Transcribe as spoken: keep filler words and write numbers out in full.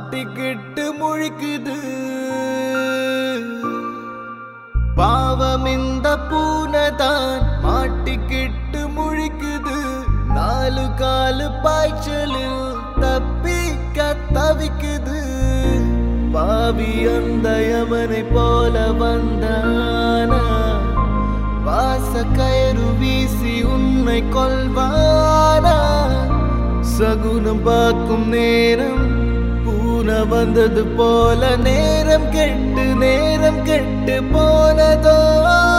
மாட்டிக்கிட்டு முழிக்குது. பாவம் இந்த பூனைதான் மாட்டிக்கிட்டு முழிக்குது. நாலு காலு பாய்ச்சலில் தப்பிக்க தவிக்குது. பாவி அந்த யமனை போல வந்தானா, வாச கயிறு வீசி உன்னை கொல்வானா. சகுனம் பார்க்கும் நேரம் பூனை வந்தது போல நேரம் கெட்டு நேரம் கெட்டு போனதோ.